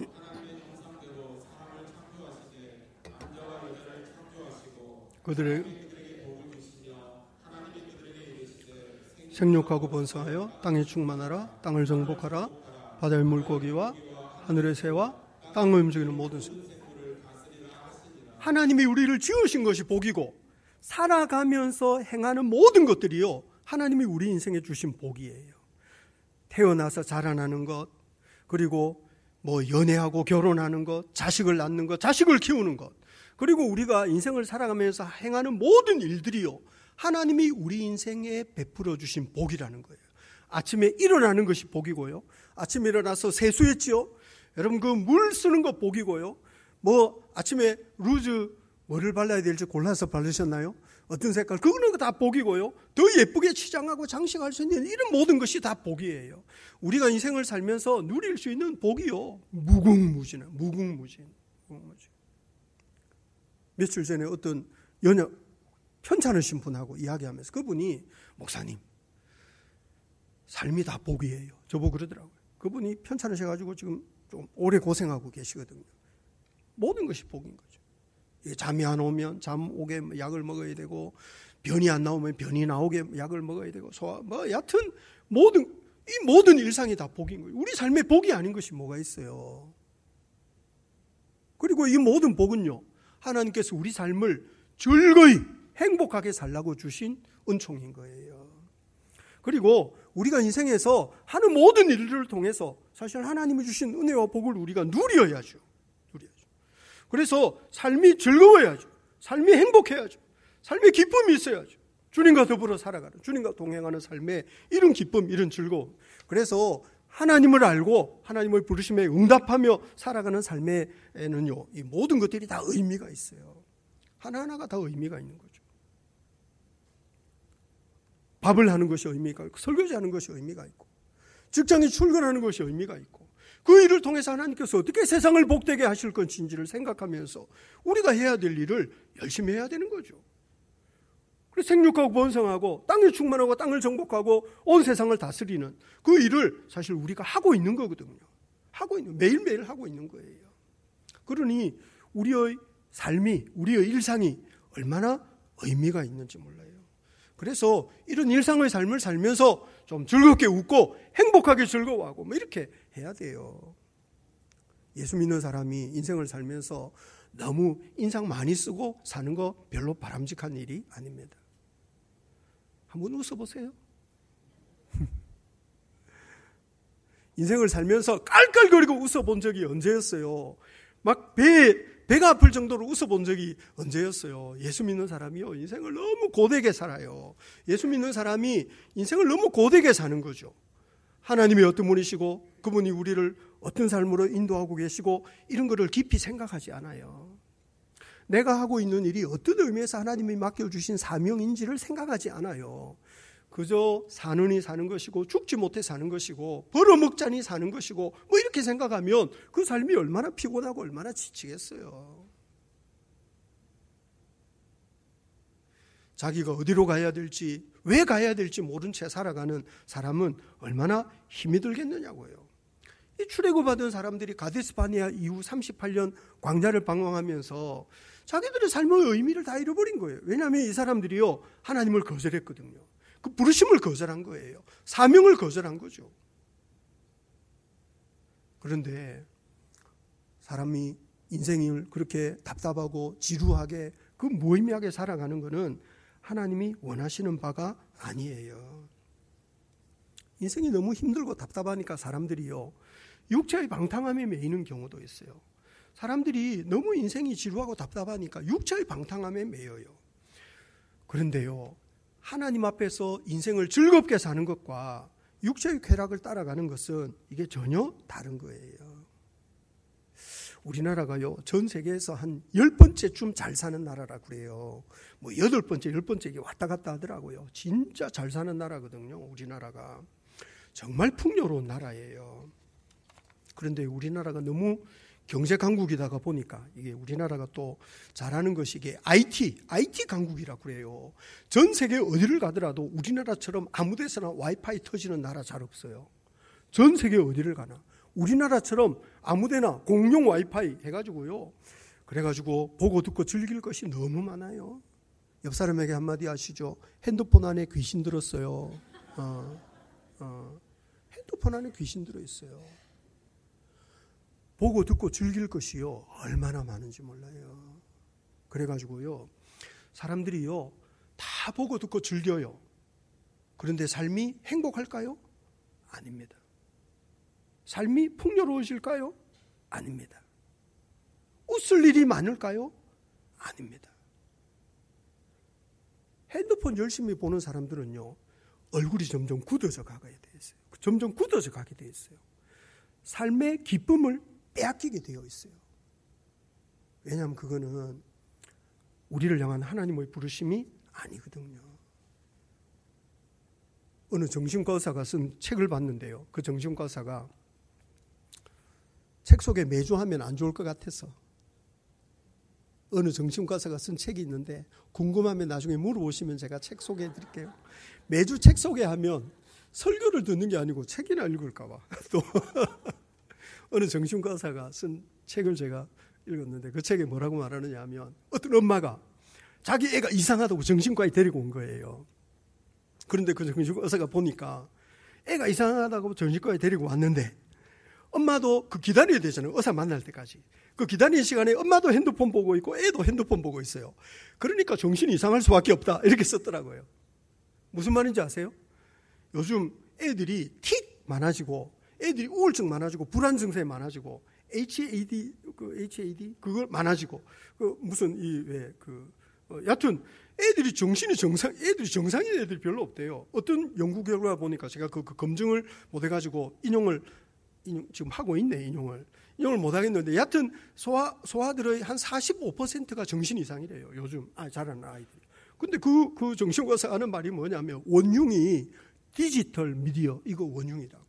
그들의 생육하고 번성하여 땅에 충만하라. 땅을 정복하라. 바다의 물고기와 하늘의 새와 땅을 움직이는 모든 새. 하나님이 우리를 지으신 것이 복이고 살아가면서 행하는 모든 것들이요, 하나님이 우리 인생에 주신 복이에요. 태어나서 자라나는 것, 그리고 연애하고 결혼하는 것, 자식을 낳는 것, 자식을 키우는 것, 그리고 우리가 인생을 살아가면서 행하는 모든 일들이요, 하나님이 우리 인생에 베풀어 주신 복이라는 거예요. 아침에 일어나는 것이 복이고요. 아침에 일어나서 세수했지요. 여러분 그 물 쓰는 거 복이고요. 아침에 루즈 뭐를 발라야 될지 골라서 바르셨나요? 어떤 색깔? 그거는 다 복이고요. 더 예쁘게 치장하고 장식할 수 있는 이런 모든 것이 다 복이에요. 우리가 인생을 살면서 누릴 수 있는 복이요, 무궁무진. 며칠 전에 어떤 편찮으신 분하고 이야기하면서 그분이 목사님, 삶이 다 복이에요. 저보고 그러더라고요. 그분이 편찮으셔가지고 지금 좀 오래 고생하고 계시거든요. 모든 것이 복인 거죠. 잠이 안 오면 잠 오게 약을 먹어야 되고, 변이 안 나오면 변이 나오게 약을 먹어야 되고, 여하튼 이 모든 일상이 다 복인 거예요. 우리 삶에 복이 아닌 것이 뭐가 있어요. 그리고 이 모든 복은요, 하나님께서 우리 삶을 즐거이 행복하게 살라고 주신 은총인 거예요. 그리고 우리가 인생에서 하는 모든 일들을 통해서 사실 하나님이 주신 은혜와 복을 우리가 누려야죠. 그래서 삶이 즐거워야죠. 삶이 행복해야죠. 삶에 기쁨이 있어야죠. 주님과 더불어 살아가는, 주님과 동행하는 삶에 이런 기쁨, 이런 즐거움. 그래서 하나님을 알고 하나님의 부르심에 응답하며 살아가는 삶에는요, 이 모든 것들이 다 의미가 있어요. 하나하나가 다 의미가 있는 거죠. 밥을 하는 것이 의미가 있고, 설거지하는 것이 의미가 있고, 직장에 출근하는 것이 의미가 있고, 그 일을 통해서 하나님께서 어떻게 세상을 복되게 하실 것인지를 생각하면서 우리가 해야 될 일을 열심히 해야 되는 거죠. 그래서 생육하고 번성하고 땅에 충만하고 땅을 정복하고 온 세상을 다스리는 그 일을 사실 우리가 하고 있는 거거든요. 매일매일 하고 있는 거예요. 그러니 우리의 삶이, 우리의 일상이 얼마나 의미가 있는지 몰라요. 그래서 이런 일상의 삶을 살면서 좀 즐겁게 웃고 행복하게 즐거워하고 이렇게 해야 돼요. 예수 믿는 사람이 인생을 살면서 너무 인상 많이 쓰고 사는 거 별로 바람직한 일이 아닙니다. 한번 웃어보세요. 인생을 살면서 깔깔거리고 웃어본 적이 언제였어요? 막 배가 아플 정도로 웃어본 적이 언제였어요? 예수 믿는 사람이요, 인생을 너무 고되게 살아요. 예수 믿는 사람이 인생을 너무 고되게 사는 거죠. 하나님이 어떤 분이시고 그분이 우리를 어떤 삶으로 인도하고 계시고 이런 거를 깊이 생각하지 않아요. 내가 하고 있는 일이 어떤 의미에서 하나님이 맡겨주신 사명인지를 생각하지 않아요. 그저 사느니 사는 것이고 죽지 못해 사는 것이고 벌어먹자니 사는 것이고 이렇게 생각하면 그 삶이 얼마나 피곤하고 얼마나 지치겠어요. 자기가 어디로 가야 될지, 왜 가야 될지 모른 채 살아가는 사람은 얼마나 힘이 들겠느냐고요. 이 출애굽받은 사람들이 가데스바네아 이후 38년 광야를 방황하면서 자기들의 삶의 의미를 다 잃어버린 거예요. 왜냐하면 이 사람들이요, 하나님을 거절했거든요. 그 부르심을 거절한 거예요. 사명을 거절한 거죠. 그런데 사람이 인생을 그렇게 답답하고 지루하게 그 무의미하게 살아가는 것은 하나님이 원하시는 바가 아니에요. 인생이 너무 힘들고 답답하니까 사람들이요, 육체의 방탕함에 매이는 경우도 있어요. 사람들이 너무 인생이 지루하고 답답하니까 육체의 방탕함에 매여요. 그런데요, 하나님 앞에서 인생을 즐겁게 사는 것과 육체의 쾌락을 따라가는 것은 이게 전혀 다른 거예요. 우리나라가요, 전 세계에서 한 10번째쯤 잘 사는 나라라 그래요. 뭐 8번째, 10번째 이게 왔다 갔다 하더라고요. 진짜 잘 사는 나라거든요, 우리나라가. 정말 풍요로운 나라예요. 그런데 우리나라가 너무 경제 강국이다가 보니까 이게 우리나라가 또 잘하는 것이 이게 IT 강국이라 그래요. 전 세계 어디를 가더라도 우리나라처럼 아무 데서나 와이파이 터지는 나라 잘 없어요. 전 세계 어디를 가나. 우리나라처럼 아무데나 공용 와이파이 해가지고요. 그래가지고 보고 듣고 즐길 것이 너무 많아요. 옆 사람에게 한마디 하시죠. 핸드폰 안에 귀신 들었어요. 핸드폰 안에 귀신 들어있어요. 보고 듣고 즐길 것이요. 얼마나 많은지 몰라요. 그래가지고요. 사람들이요. 다 보고 듣고 즐겨요. 그런데 삶이 행복할까요? 아닙니다. 삶이 풍요로우실까요? 아닙니다. 웃을 일이 많을까요? 아닙니다. 핸드폰 열심히 보는 사람들은요, 얼굴이 점점 굳어져 가게 돼 있어요. 점점 굳어져 가게 돼 있어요. 삶의 기쁨을 빼앗기게 되어 있어요. 왜냐하면 그거는 우리를 향한 하나님의 부르심이 아니거든요. 어느 정신과 의사가 쓴 책을 봤는데요. 그 정신과 의사가 책 속에 매주 하면 안 좋을 것 같아서 어느 정신과 의사가 쓴 책이 있는데 궁금하면 나중에 물어보시면 제가 책 소개해 드릴게요. 매주 책 소개하면 설교를 듣는 게 아니고 책이나 읽을까 봐. 또 어느 정신과 의사가 쓴 책을 제가 읽었는데 그 책에 뭐라고 말하느냐 하면 어떤 엄마가 자기 애가 이상하다고 정신과에 데리고 온 거예요. 그런데 그 정신과 의사가 보니까 애가 이상하다고 정신과에 데리고 왔는데 엄마도 그 기다려야 되잖아요. 의사 만날 때까지. 그 기다리는 시간에 엄마도 핸드폰 보고 있고 애도 핸드폰 보고 있어요. 그러니까 정신이 이상할 수밖에 없다. 이렇게 썼더라고요. 무슨 말인지 아세요? 요즘 애들이 틱 많아지고 애들이 우울증 많아지고 불안 증세 많아지고 HAD 그걸 많아지고 그 무슨 여하튼 애들이 정상인 애들이 별로 없대요. 어떤 연구 결과 보니까 제가 그 검증을 못 해가지고 인용을 지금 하고 있네. 인용을 못 하겠는데 여하튼 소아들의 한 45%가 정신 이상이래요. 요즘 자라는 아이들이. 근데 그 정신과 의사가 하는 말이 뭐냐면 원흉이 디지털 미디어 이거 원흉이라고.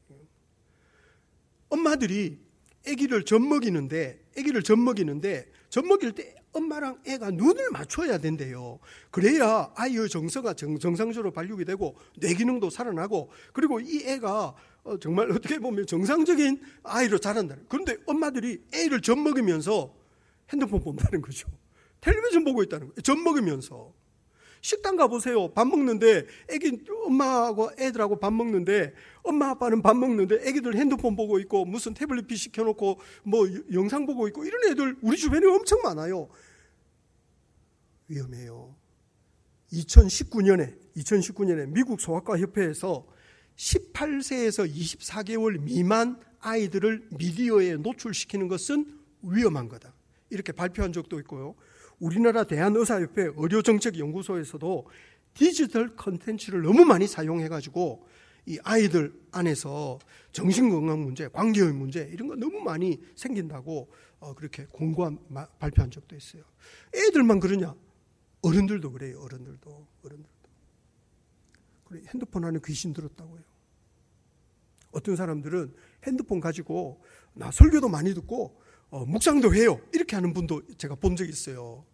엄마들이 아기를 젖먹이는데 젖먹일 때 엄마랑 애가 눈을 맞춰야 된대요. 그래야 아이의 정서가 정상적으로 발육이 되고 뇌기능도 살아나고 그리고 이 애가 정말 어떻게 보면 정상적인 아이로 자란다. 그런데 엄마들이 애를 젖먹이면서 핸드폰 본다는 거죠. 텔레비전 보고 있다는 거예요. 젖먹이면서. 식당 가보세요. 밥 먹는데 엄마하고 애들하고 밥 먹는데 엄마 아빠는 밥 먹는데 애기들 핸드폰 보고 있고 무슨 태블릿 PC 켜놓고 뭐 영상 보고 있고 이런 애들 우리 주변에 엄청 많아요. 위험해요. 2019년에 미국 소아과 협회에서 18세에서 24개월 미만 아이들을 미디어에 노출시키는 것은 위험한 거다. 이렇게 발표한 적도 있고요. 우리나라 대한의사협회 의료정책연구소에서도 디지털 컨텐츠를 너무 많이 사용해가지고 이 아이들 안에서 정신건강 문제, 관계의 문제 이런 거 너무 많이 생긴다고 그렇게 공고한 발표한 적도 있어요. 애들만 그러냐? 어른들도 그래요. 어른들도. 그래, 핸드폰 안에 귀신 들었다고요. 어떤 사람들은 핸드폰 가지고 나 설교도 많이 듣고 묵상도 해요. 이렇게 하는 분도 제가 본 적이 있어요.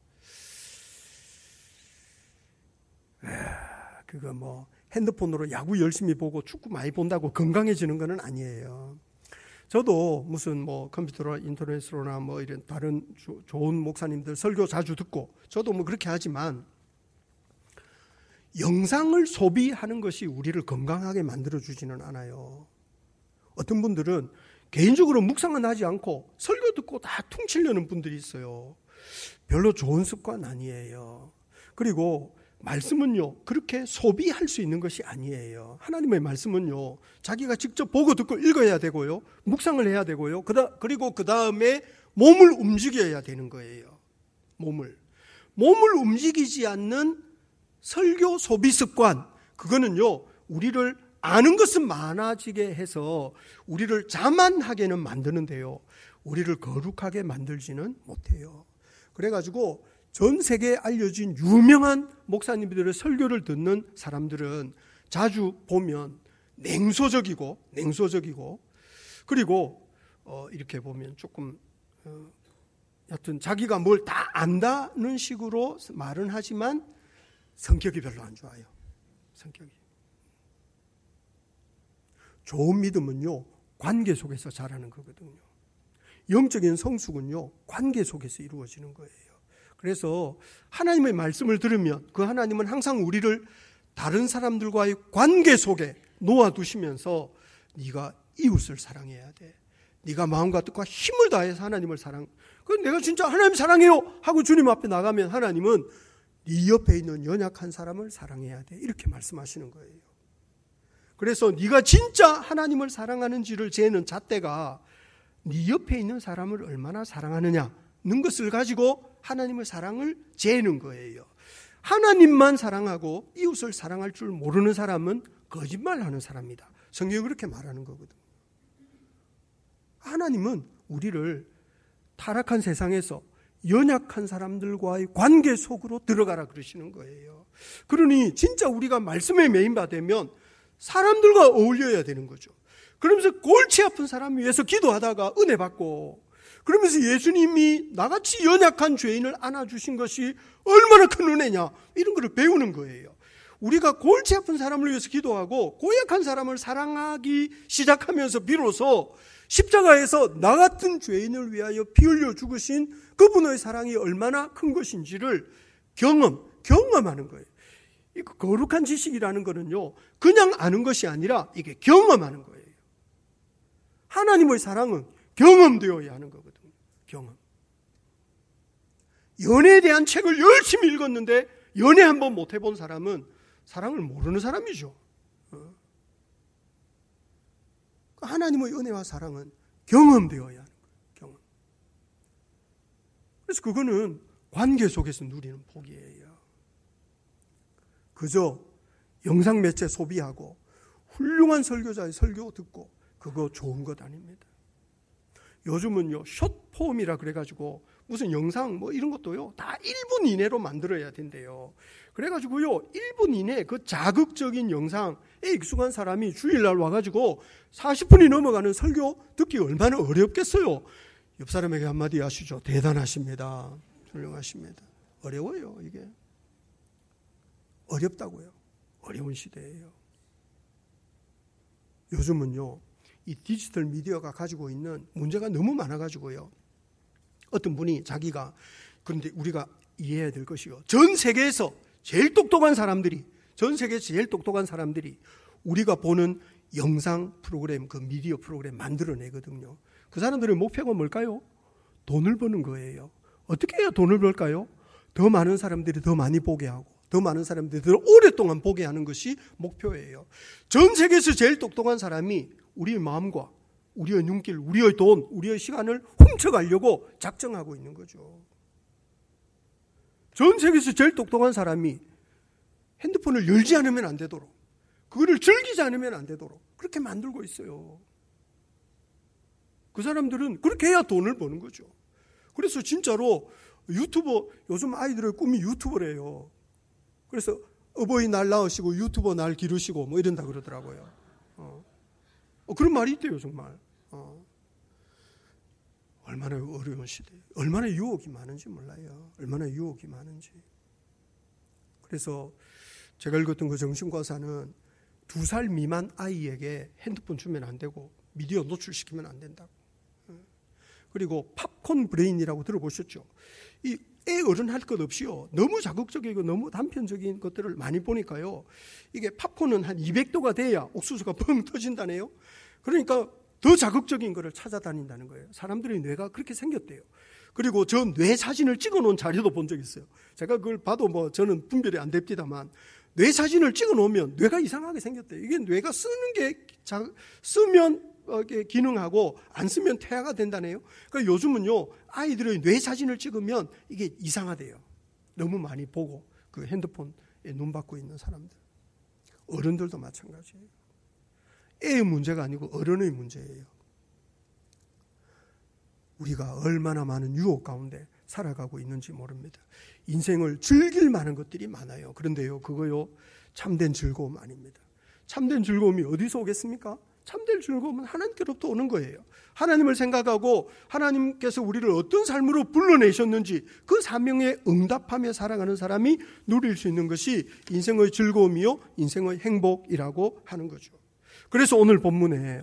그거 뭐 핸드폰으로 야구 열심히 보고 축구 많이 본다고 건강해지는 건 아니에요. 저도 무슨 뭐 컴퓨터나 인터넷으로나 뭐 이런 다른 좋은 목사님들 설교 자주 듣고 저도 뭐 그렇게 하지만 영상을 소비하는 것이 우리를 건강하게 만들어주지는 않아요. 어떤 분들은 개인적으로 묵상은 하지 않고 설교 듣고 다 퉁치려는 분들이 있어요. 별로 좋은 습관 아니에요. 그리고 말씀은요, 그렇게 소비할 수 있는 것이 아니에요. 하나님의 말씀은요, 자기가 직접 보고 듣고 읽어야 되고요, 묵상을 해야 되고요, 그리고 그 다음에 몸을 움직여야 되는 거예요. 몸을 움직이지 않는 설교 소비 습관, 그거는요, 우리를 아는 것은 많아지게 해서 우리를 자만하게는 만드는데요, 우리를 거룩하게 만들지는 못해요. 그래가지고 전 세계에 알려진 유명한 목사님들의 설교를 듣는 사람들은 자주 보면 냉소적이고 그리고 이렇게 보면 조금 여튼 자기가 뭘 다 안다는 식으로 말은 하지만 성격이 별로 안 좋아요. 성격이. 좋은 믿음은요, 관계 속에서 자라는 거거든요. 영적인 성숙은요, 관계 속에서 이루어지는 거예요. 그래서 하나님의 말씀을 들으면 그 하나님은 항상 우리를 다른 사람들과의 관계 속에 놓아두시면서 네가 이웃을 사랑해야 돼. 네가 마음과 뜻과 힘을 다해서 하나님을 그건 내가 진짜 하나님 사랑해요 하고 주님 앞에 나가면 하나님은 네 옆에 있는 연약한 사람을 사랑해야 돼. 이렇게 말씀하시는 거예요. 그래서 네가 진짜 하나님을 사랑하는지를 재는 잣대가 네 옆에 있는 사람을 얼마나 사랑하느냐는 것을 가지고 하나님의 사랑을 재는 거예요. 하나님만 사랑하고 이웃을 사랑할 줄 모르는 사람은 거짓말하는 사람이다. 성경이 그렇게 말하는 거거든요. 하나님은 우리를 타락한 세상에서 연약한 사람들과의 관계 속으로 들어가라 그러시는 거예요. 그러니 진짜 우리가 말씀에 메인받으면 사람들과 어울려야 되는 거죠. 그러면서 골치 아픈 사람 위해서 기도하다가 은혜 받고, 그러면서 예수님이 나같이 연약한 죄인을 안아주신 것이 얼마나 큰 은혜냐, 이런 걸 배우는 거예요. 우리가 골치 아픈 사람을 위해서 기도하고 고약한 사람을 사랑하기 시작하면서 비로소 십자가에서 나 같은 죄인을 위하여 피 흘려 죽으신 그분의 사랑이 얼마나 큰 것인지를 경험하는 거예요. 이 거룩한 지식이라는 거는요, 그냥 아는 것이 아니라 이게 경험하는 거예요. 하나님의 사랑은 경험되어야 하는 거거든요. 경험. 연애에 대한 책을 열심히 읽었는데 연애 한번 못 해본 사람은 사랑을 모르는 사람이죠. 하나님의 은혜와 사랑은 경험되어야 하는 거예요. 경험. 그래서 그거는 관계 속에서 누리는 복이에요. 그저 영상 매체 소비하고 훌륭한 설교자의 설교 듣고 그거 좋은 것 아닙니다. 요즘은요, 숏폼이라 그래가지고 무슨 영상 뭐 이런 것도요, 다 1분 이내로 만들어야 된대요. 그래가지고요, 1분 이내 그 자극적인 영상에 익숙한 사람이 주일날 와가지고 40분이 넘어가는 설교 듣기 얼마나 어렵겠어요. 옆 사람에게 한마디 하시죠. 대단하십니다. 훌륭하십니다. 어려워요, 이게. 어렵다고요. 어려운 시대예요. 요즘은요, 이 디지털 미디어가 가지고 있는 문제가 너무 많아가지고요, 어떤 분이 자기가, 그런데 우리가 이해해야 될 것이요, 전 세계에서 제일 똑똑한 사람들이 우리가 보는 영상 프로그램, 그 미디어 프로그램 만들어내거든요. 그 사람들의 목표가 뭘까요? 돈을 버는 거예요. 어떻게 해야 돈을 벌까요? 더 많은 사람들이 더 많이 보게 하고 더 많은 사람들이 더 오랫동안 보게 하는 것이 목표예요. 전 세계에서 제일 똑똑한 사람이 우리의 마음과 우리의 눈길, 우리의 돈, 우리의 시간을 훔쳐가려고 작정하고 있는 거죠. 전 세계에서 제일 똑똑한 사람이 핸드폰을 열지 않으면 안 되도록, 그거를 즐기지 않으면 안 되도록 그렇게 만들고 있어요. 그 사람들은 그렇게 해야 돈을 버는 거죠. 그래서 진짜로 유튜버, 요즘 아이들의 꿈이 유튜버래요. 그래서 어버이날 낳으시고 유튜버 날 기르시고 뭐 이런다 그러더라고요. 그런 말이 있대요, 정말. 얼마나 어려운 시대, 얼마나 유혹이 많은지 몰라요. 얼마나 유혹이 많은지. 그래서 제가 읽었던 그 정신과사는 2살 미만 아이에게 핸드폰 주면 안 되고 미디어 노출시키면 안 된다고. 그리고 팝콘 브레인이라고 들어보셨죠? 이 애 어른 할 것 없이요, 너무 자극적이고 너무 단편적인 것들을 많이 보니까요, 이게 팝콘은 한 200도가 돼야 옥수수가 뻥 터진다네요. 그러니까 더 자극적인 거를 찾아다닌다는 거예요. 사람들의 뇌가 그렇게 생겼대요. 그리고 저 뇌 사진을 찍어놓은 자료도 본 적 있어요. 제가 그걸 봐도 뭐 저는 분별이 안 됩니다만, 뇌 사진을 찍어놓으면 뇌가 이상하게 생겼대요. 이게 뇌가 쓰는 게 쓰면 기능하고 안 쓰면 퇴화가 된다네요. 그러니까 요즘은요, 아이들의 뇌 사진을 찍으면 이게 이상하대요. 너무 많이 보고 그 핸드폰 눈 받고 있는 사람들. 어른들도 마찬가지예요. 애의 문제가 아니고 어른의 문제예요. 우리가 얼마나 많은 유혹 가운데 살아가고 있는지 모릅니다. 인생을 즐길 만한 것들이 많아요. 그런데요, 그거요, 참된 즐거움 아닙니다. 참된 즐거움이 어디서 오겠습니까? 참된 즐거움은 하나님께로부터 오는 거예요. 하나님을 생각하고 하나님께서 우리를 어떤 삶으로 불러내셨는지 그 사명에 응답하며 살아가는 사람이 누릴 수 있는 것이 인생의 즐거움이요, 인생의 행복이라고 하는 거죠. 그래서 오늘 본문에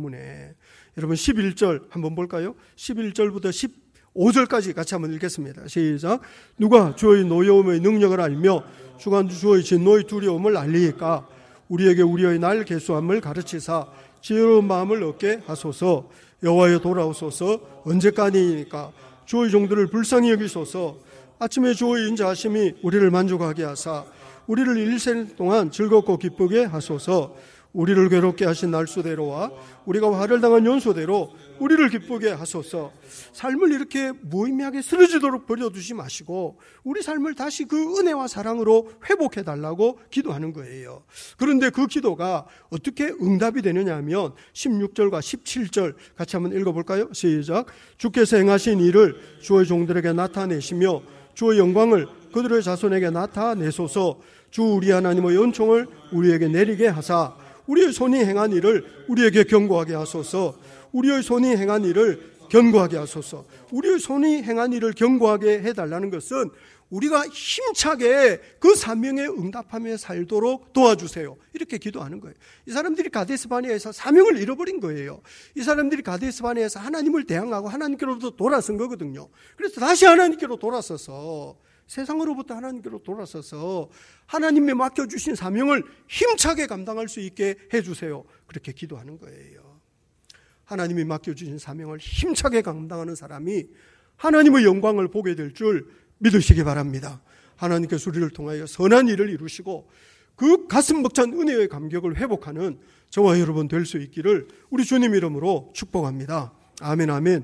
여러분 11절 한번 볼까요? 11절부터 15절까지 같이 한번 읽겠습니다. 시작. 누가 주의 노여움의 능력을 알며 주가 주의 진노의 두려움을 알리니까 우리에게 우리의 날 계수함을 가르치사 지혜로운 마음을 얻게 하소서. 여호와여 돌아오소서. 언제까지니까 주의 종들을 불쌍히 여기소서. 아침에 주의 인자하심이 우리를 만족하게 하사 우리를 일생 동안 즐겁고 기쁘게 하소서. 우리를 괴롭게 하신 날수대로와 우리가 화를 당한 연소대로 우리를 기쁘게 하소서. 삶을 이렇게 무의미하게 쓰러지도록 버려두지 마시고 우리 삶을 다시 그 은혜와 사랑으로 회복해달라고 기도하는 거예요. 그런데 그 기도가 어떻게 응답이 되느냐 하면 16절과 17절 같이 한번 읽어볼까요? 시작. 주께서 행하신 일을 주의 종들에게 나타내시며 주의 영광을 그들의 자손에게 나타내소서. 주 우리 하나님의 은총을 우리에게 내리게 하사 우리의 손이 행한 일을 우리에게 견고하게 하소서. 우리의 손이 행한 일을 견고하게 하소서. 우리의 손이 행한 일을 견고하게 해달라는 것은 우리가 힘차게 그 사명에 응답하며 살도록 도와주세요. 이렇게 기도하는 거예요. 이 사람들이 가데스 바네아에서 사명을 잃어버린 거예요. 이 사람들이 가데스 바네아에서 하나님을 대항하고 하나님께로부터 돌아선 거거든요. 그래서 다시 하나님께로 돌아서서 세상으로부터 하나님께로 돌아서서 하나님이 맡겨주신 사명을 힘차게 감당할 수 있게 해주세요. 그렇게 기도하는 거예요. 하나님이 맡겨주신 사명을 힘차게 감당하는 사람이 하나님의 영광을 보게 될 줄 믿으시기 바랍니다. 하나님께서 우리를 통하여 선한 일을 이루시고 그 가슴 벅찬 은혜의 감격을 회복하는 저와 여러분 될 수 있기를 우리 주님 이름으로 축복합니다. 아멘, 아멘.